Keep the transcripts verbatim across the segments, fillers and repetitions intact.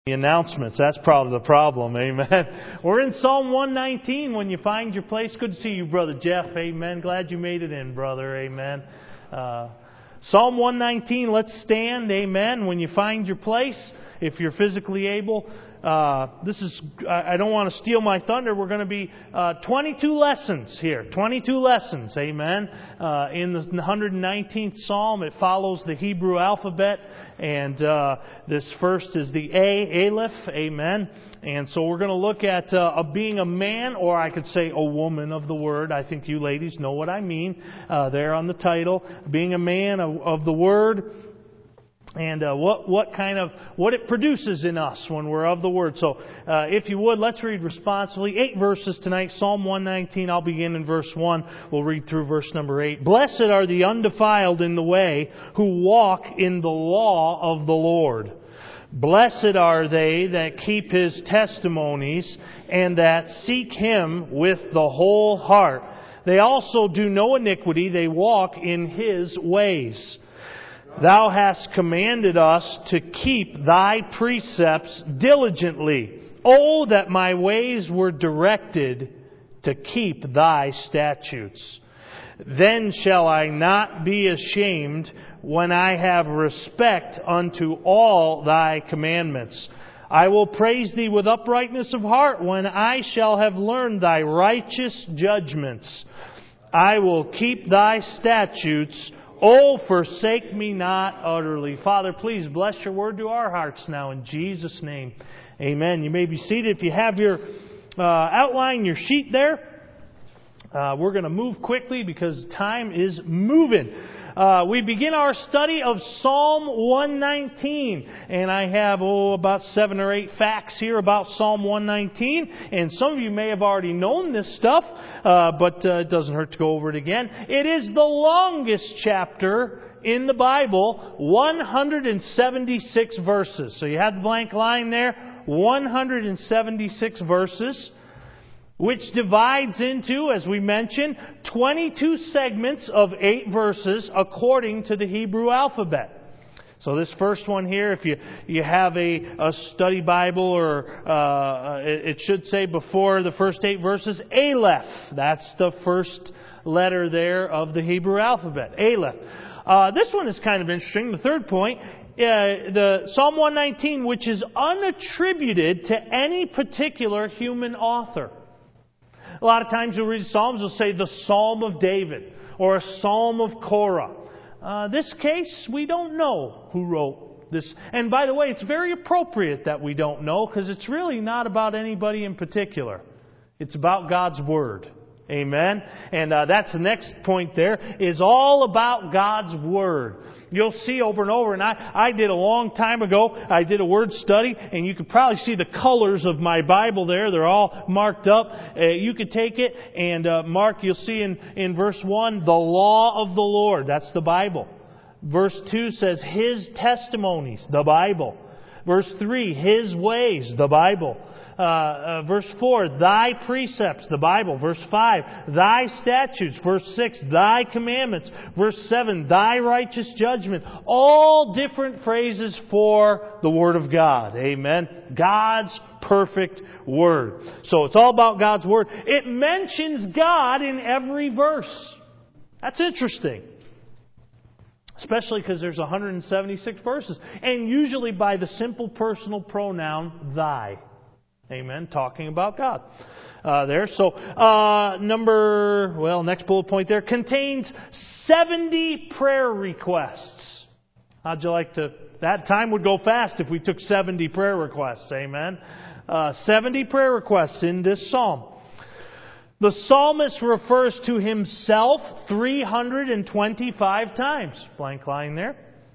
The announcements, that's probably the problem, amen. We're in Psalm one nineteen, when you find your place. Good to see you, Brother Jeff, amen. Glad you made it in, brother, amen. Uh, Psalm one nineteen, let's stand, amen, when you find your place, if you're physically able. Uh, this is, I, I don't want to steal my thunder, we're going to be uh, twenty-two lessons here, twenty-two lessons, amen. Uh, in the one hundred nineteenth Psalm, it follows the Hebrew alphabet, and uh, this first is the A, Aleph, amen. And so we're going to look at uh, being a man, or I could say a woman of the Word. I think you ladies know what I mean uh, there on the title. Being a man of, of the Word. And uh, what what kind of what it produces in us when we're of the Word. So, uh, if you would, let's read responsibly. Eight verses tonight. Psalm one nineteen. I'll begin in verse one. We'll read through verse number eight. Blessed are the undefiled in the way, who walk in the law of the Lord. Blessed are they that keep His testimonies, and that seek Him with the whole heart. They also do no iniquity. They walk in His ways. Thou hast commanded us to keep Thy precepts diligently. Oh, that my ways were directed to keep Thy statutes. Then shall I not be ashamed when I have respect unto all Thy commandments. I will praise Thee with uprightness of heart when I shall have learned Thy righteous judgments. I will keep Thy statutes. Oh, forsake me not utterly. Father, please bless your word to our hearts now in Jesus' name. Amen. You may be seated. If you have your uh, outline, your sheet there, uh, we're going to move quickly because time is moving. Uh, we begin our study of Psalm one nineteen. And I have, oh, about seven or eight facts here about Psalm one nineteen. And some of you may have already known this stuff, uh, but uh, it doesn't hurt to go over it again. It is the longest chapter in the Bible, one hundred seventy-six verses. So you have the blank line there, one hundred seventy-six verses. Which divides into, as we mentioned, twenty-two segments of eight verses according to the Hebrew alphabet. So this first one here, if you, you have a, a study Bible, or uh, it, it should say before the first eight verses, Aleph. That's the first letter there of the Hebrew alphabet, Aleph. Uh, this one is kind of interesting. The third point, uh, the Psalm one nineteen, which is unattributed to any particular human author. A lot of times you'll read Psalms, you'll say the Psalm of David or a Psalm of Korah. Uh, this case, we don't know who wrote this. And by the way, it's very appropriate that we don't know, because it's really not about anybody in particular. It's about God's Word. Amen? And uh, that's the next point there, is all about God's Word. You'll see over and over, and I, I did a long time ago, I did a word study, and you could probably see the colors of my Bible there. They're all marked up. Uh, you could take it and uh, mark, you'll see in, in verse one, the law of the Lord. That's the Bible. Verse two says, His testimonies, the Bible. Verse three, His ways, the Bible. Uh, uh, verse four, Thy precepts, the Bible. Verse five, Thy statutes. Verse six, Thy commandments. Verse seven, Thy righteous judgment. All different phrases for the Word of God. Amen. God's perfect Word. So it's all about God's Word. It mentions God in every verse. That's interesting. Especially because there's one hundred seventy-six verses. And usually by the simple personal pronoun, Thy. Amen. Talking about God uh, there. So, uh, number, well, next bullet point there, contains seventy prayer requests. How'd you like to, that time would go fast if we took seventy prayer requests. Amen. Uh, seventy prayer requests in this psalm. The psalmist refers to himself three hundred twenty-five times. Blank line there.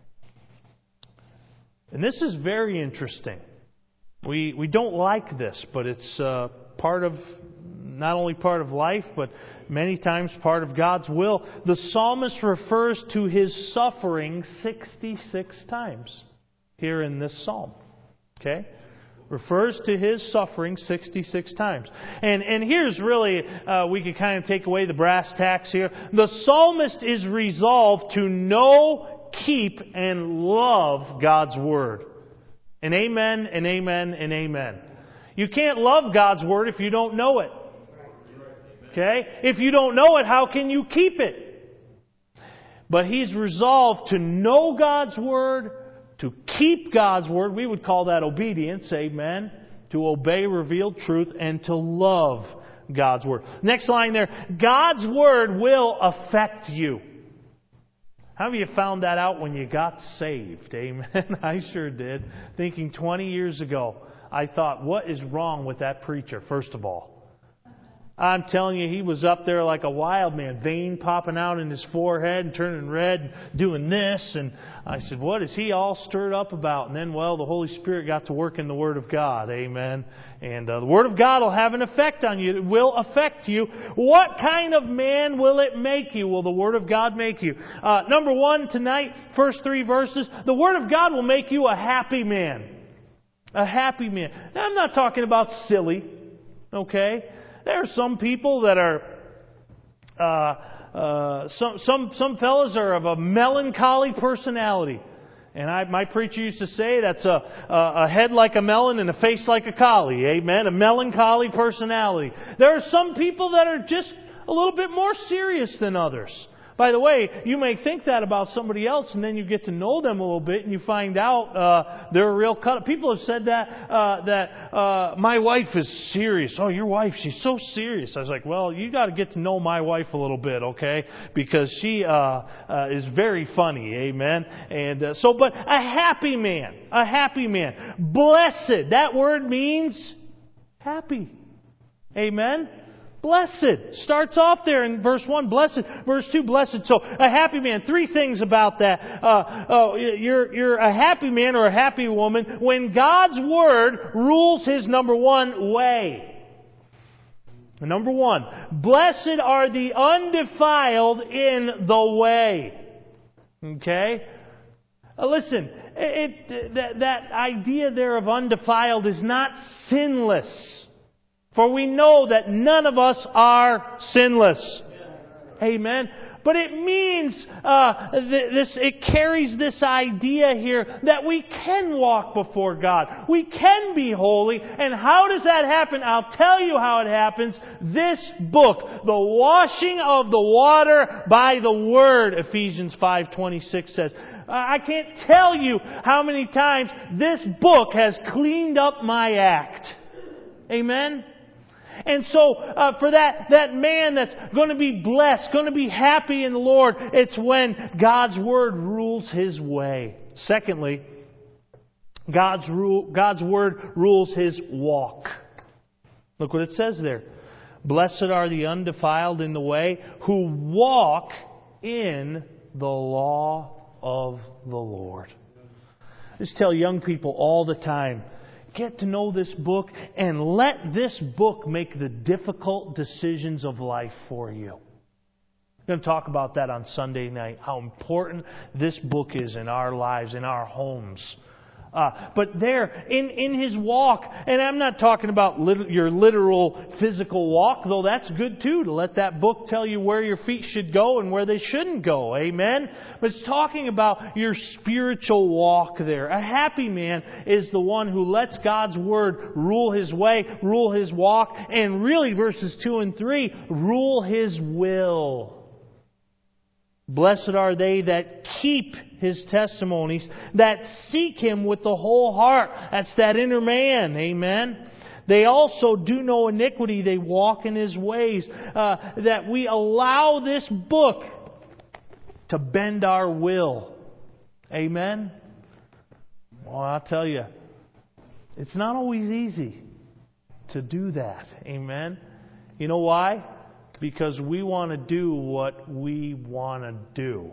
And this is very interesting. We we don't like this, but it's uh, part of, not only part of life, but many times part of God's will. The psalmist refers to his suffering sixty-six times here in this psalm. Okay? Refers to his suffering sixty-six times. And and here's really, uh, we could kind of take away the brass tacks here. The psalmist is resolved to know, keep, and love God's Word. And amen, and amen, and amen. You can't love God's Word if you don't know it. Okay? If you don't know it, how can you keep it? But He's resolved to know God's Word, to keep God's Word. We would call that obedience, amen. To obey revealed truth and to love God's Word. Next line there, God's Word will affect you. How many of you found that out when you got saved? Amen. I sure did. Thinking twenty years ago, I thought, what is wrong with that preacher, first of all? I'm telling you, he was up there like a wild man, vein popping out in his forehead and turning red and doing this. And I said, what is he all stirred up about? And then, well, the Holy Spirit got to work in the Word of God. Amen. And uh, the Word of God will have an effect on you. It will affect you. What kind of man will it make you? Will the Word of God make you? Uh, number one tonight, first three verses, the Word of God will make you a happy man. A happy man. Now, I'm not talking about silly. Okay? There are some people that are, uh, uh, some some some fellas are of a melancholy personality, and I, my preacher used to say that's a, a a head like a melon and a face like a collie. Amen. A melancholy personality. There are some people that are just a little bit more serious than others. By the way, you may think that about somebody else, and then you get to know them a little bit, and you find out uh, they're a real cut. People have said that uh, that uh, my wife is serious. Oh, your wife, she's so serious. I was like, well, you got to get to know my wife a little bit, okay? Because she uh, uh, is very funny, amen. And uh, so, but a happy man, a happy man, blessed. That word means happy, amen. Blessed. Starts off there in verse one, blessed. Verse two, blessed. So, a happy man. Three things about that. Uh, oh, you're, you're a happy man or a happy woman when God's Word rules His number one way. Number one, blessed are the undefiled in the way. Okay? Uh, listen, it, that, that idea there of undefiled is not sinless. For we know that none of us are sinless. Amen. But it means, uh, this, it carries this idea here that we can walk before God. We can be holy. And how does that happen? I'll tell you how it happens. This book, the washing of the water by the Word, Ephesians five twenty-six says. I can't tell you how many times this book has cleaned up my act. Amen. And so, uh, for that, that man that's going to be blessed, going to be happy in the Lord, it's when God's Word rules his way. Secondly, God's rule, God's Word rules his walk. Look what it says there. Blessed are the undefiled in the way who walk in the law of the Lord. I just tell young people all the time, get to know this book and let this book make the difficult decisions of life for you. I'm going to talk about that on Sunday night, how important this book is in our lives, in our homes. Uh, but there, in, in his walk, and I'm not talking about lit- your literal physical walk, though that's good too, to let that book tell you where your feet should go and where they shouldn't go. Amen? But it's talking about your spiritual walk there. A happy man is the one who lets God's Word rule his way, rule his walk, and really, verses two and three, rule his will. Blessed are they that keep His testimonies, that seek Him with the whole heart. That's that inner man. Amen. They also do no iniquity. They walk in His ways. Uh, that we allow this book to bend our will. Amen. Well, I'll tell you, it's not always easy to do that. Amen. You know why? Because we want to do what we want to do.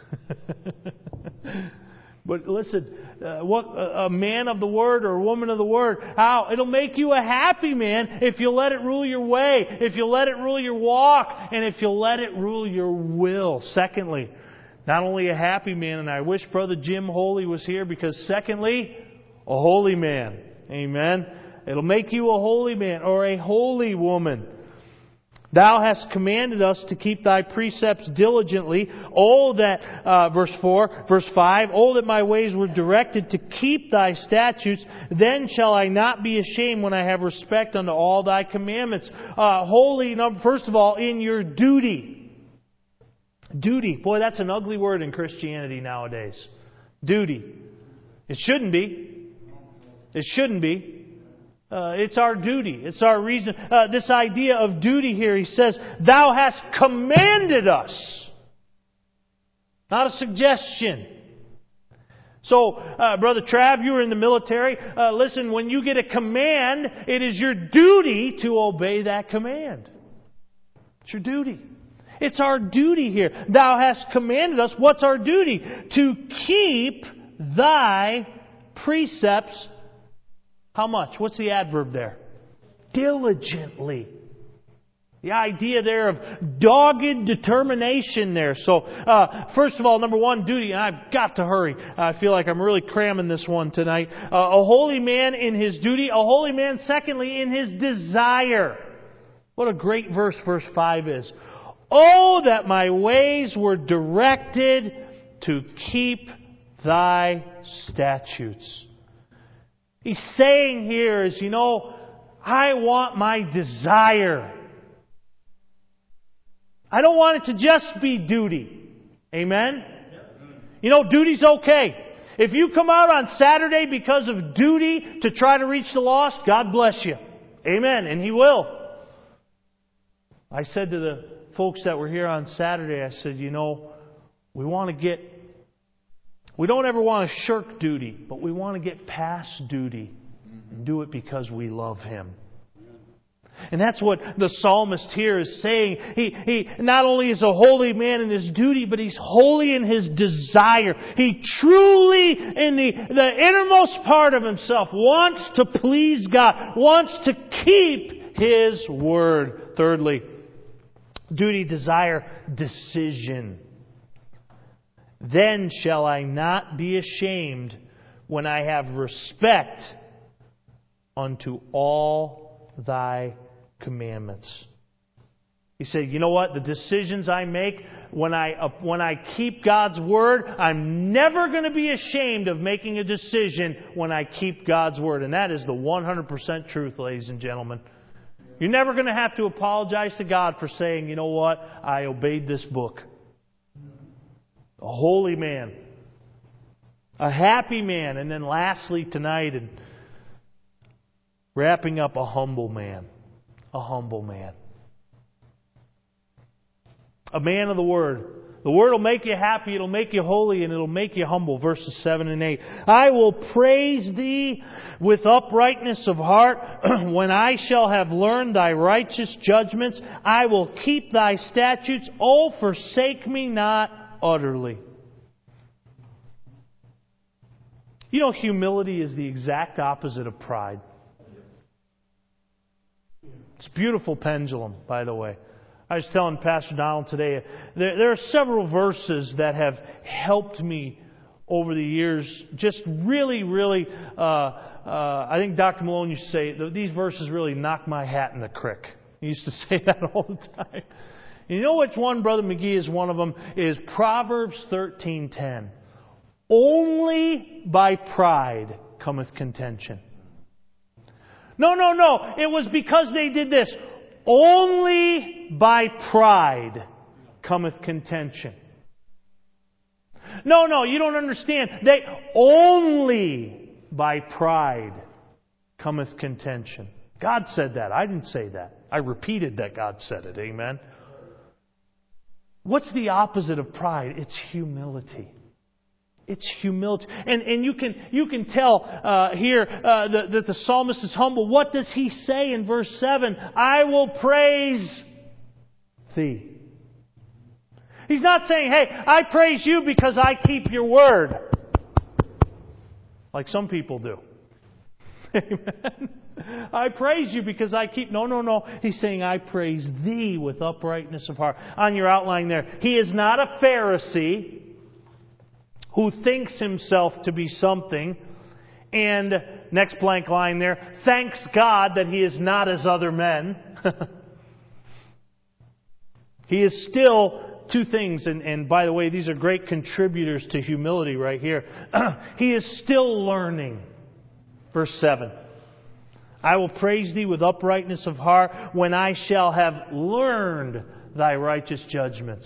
But listen, uh, what a man of the Word or a woman of the Word, how it'll make you a happy man if you let it rule your way, if you let it rule your walk, and if you let it rule your will. Secondly, not only a happy man, and I wish Brother Jim Holy was here, because secondly, a holy man. Amen. It'll make you a holy man or a holy woman. Thou hast commanded us to keep Thy precepts diligently. Oh, that, uh, verse four, verse five, oh, that my ways were directed to keep Thy statutes. Then shall I not be ashamed when I have respect unto all Thy commandments. Uh, holy, first of all, in your duty. Duty. Boy, that's an ugly word in Christianity nowadays. Duty. It shouldn't be. It shouldn't be. Uh, it's our duty. It's our reason. Uh, this idea of duty here, he says, Thou hast commanded us. Not a suggestion. So, uh, Brother Trav, you were in the military. Uh, listen, when you get a command, it is your duty to obey that command. It's your duty. It's our duty here. Thou hast commanded us. What's our duty? To keep Thy precepts. How much? What's the adverb there? Diligently. The idea there of dogged determination there. So, uh, first of all, number one, duty. And I've got to hurry. I feel like I'm really cramming this one tonight. Uh, a holy man in his duty. A holy man, secondly, in his desire. What a great verse verse five is. Oh, that my ways were directed to keep Thy statutes. He's saying here is, you know, I want my desire. I don't want it to just be duty. Amen? You know, duty's okay. If you come out on Saturday because of duty to try to reach the lost, God bless you. Amen. And He will. I said to the folks that were here on Saturday, I said, you know, we want to get We don't ever want to shirk duty, but we want to get past duty and do it because we love Him. And that's what the psalmist here is saying. He, he not only is a holy man in his duty, but he's holy in his desire. He truly, in the, the innermost part of himself, wants to please God, wants to keep His word. Thirdly, duty, desire, decision. Then shall I not be ashamed when I have respect unto all Thy commandments. He said, you know what? The decisions I make, when I, uh, when I keep God's word, I'm never going to be ashamed of making a decision when I keep God's word. And that is the one hundred percent truth, ladies and gentlemen. You're never going to have to apologize to God for saying, you know what? I obeyed this book. A holy man. A happy man. And then lastly tonight, and wrapping up, a humble man. A humble man. A man of the Word. The Word will make you happy, it'll make you holy, and it'll make you humble. Verses seven and eight. I will praise Thee with uprightness of heart. When I shall have learned Thy righteous judgments, I will keep Thy statutes. Oh, forsake me not utterly. You know, humility is the exact opposite of pride. It's a beautiful pendulum, by the way. I was telling Pastor Donald today, there, there are several verses that have helped me over the years. Just really, really, uh, uh, I think Doctor Malone used to say, these verses really knock my hat in the crick. He used to say that all the time. And you know which one, Brother McGee, is one of them? Is Proverbs thirteen ten. Only by pride cometh contention. No, no, no. It was because they did this. Only by pride cometh contention. No, no, you don't understand. They only by pride cometh contention. God said that. I didn't say that. I repeated that God said it. Amen. What's the opposite of pride? It's humility. It's humility. And and you can you can tell uh, here uh, that, that the psalmist is humble. What does he say in verse seven? I will praise Thee. He's not saying, hey, I praise You because I keep Your word. Like some people do. Amen. I praise You because I keep... No, no, no. He's saying, I praise Thee with uprightness of heart. On your outline there, he is not a Pharisee who thinks himself to be something, and next blank line there, thanks God that he is not as other men. He is still two things, and, and by the way, these are great contributors to humility right here. He is still learning. Verse seven. I will praise Thee with uprightness of heart when I shall have learned Thy righteous judgments.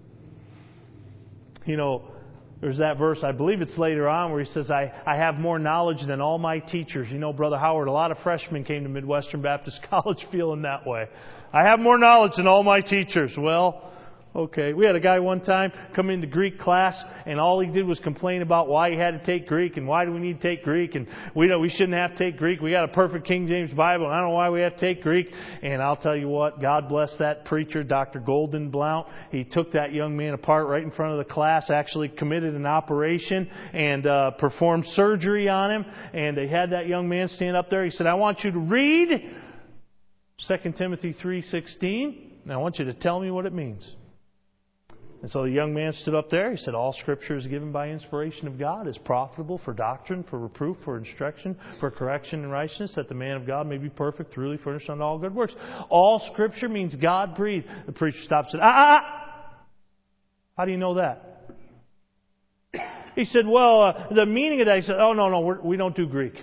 You know, there's that verse, I believe it's later on, where he says, I, I have more knowledge than all my teachers. You know, Brother Howard, a lot of freshmen came to Midwestern Baptist College feeling that way. I have more knowledge than all my teachers. Well, okay. We had a guy one time come into Greek class, and all he did was complain about why he had to take Greek, and why do we need to take Greek, and we don't, we shouldn't have to take Greek. We got a perfect King James Bible, and I don't know why we have to take Greek. And I'll tell you what, God bless that preacher, Doctor Golden Blount. He took that young man apart right in front of the class, actually committed an operation, and uh, performed surgery on him. And they had that young man stand up there. He said, I want you to read Second Timothy three sixteen, and I want you to tell me what it means. And so the young man stood up there. He said, all Scripture is given by inspiration of God, is profitable for doctrine, for reproof, for instruction, for correction in righteousness, that the man of God may be perfect, thoroughly furnished unto all good works. All Scripture means God breathed. The preacher stopped and said, ah, ah, ah. How do you know that? He said, well, uh, the meaning of that, he said, oh, no, no, we're, we don't do Greek.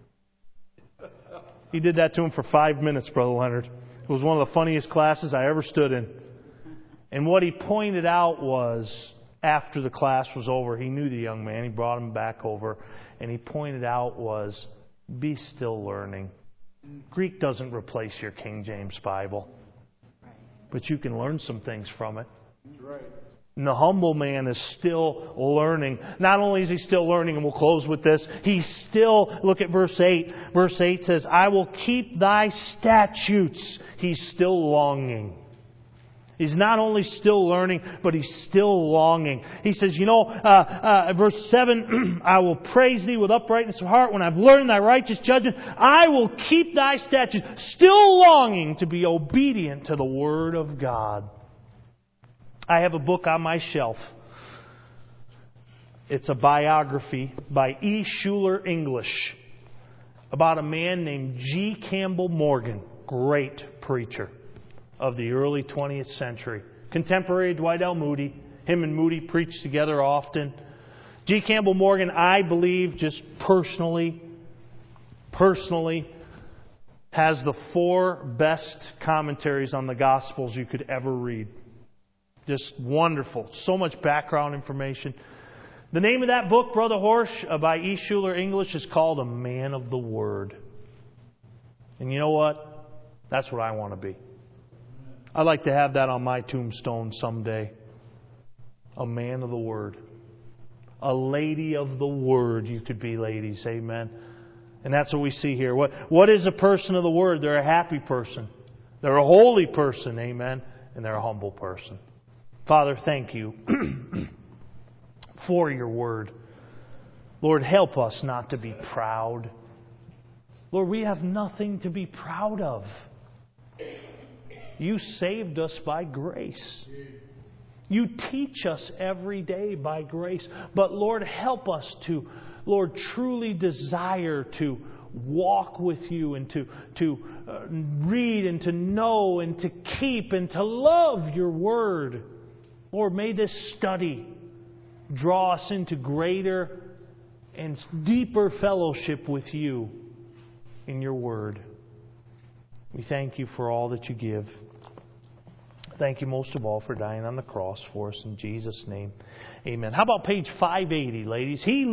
He did that to him for five minutes, Brother Leonard. It was one of the funniest classes I ever stood in. And what he pointed out was, after the class was over, he knew the young man. He brought him back over. And he pointed out was, be still learning. Greek doesn't replace your King James Bible. But you can learn some things from it. Right. And the humble man is still learning. Not only is he still learning, and we'll close with this, he's still, look at verse eight. Verse eight says, I will keep Thy statutes. He's still longing. He's not only still learning, but he's still longing. He says, you know, uh, uh, verse seven, I will praise Thee with uprightness of heart when I've learned Thy righteous judgment. I will keep Thy statutes, still longing to be obedient to the Word of God. I have a book on my shelf. It's a biography by E. Schuler English about a man named G. Campbell Morgan, great preacher of the early twentieth century. Contemporary Dwight L. Moody. Him and Moody preached together often. G. Campbell Morgan, I believe, just personally, personally, has the four best commentaries on the Gospels you could ever read. Just wonderful. So much background information. The name of that book, Brother Horsch, by E. Schuler English, is called A Man of the Word. And you know what? That's what I want to be. I'd like to have that on my tombstone someday. A man of the Word. A lady of the Word you could be, ladies. Amen. And that's what we see here. What, what is a person of the Word? They're a happy person. They're a holy person. Amen. And they're a humble person. Father, thank You for Your Word. Lord, help us not to be proud. Lord, we have nothing to be proud of. You saved us by grace. You teach us every day by grace. But Lord, help us to, Lord, truly desire to walk with You and to, to uh, read and to know and to keep and to love Your Word. Lord, may this study draw us into greater and deeper fellowship with You in Your Word. We thank You for all that You give. Thank You most of all for dying on the cross for us. In Jesus' name, amen. How about page five eighty, ladies? He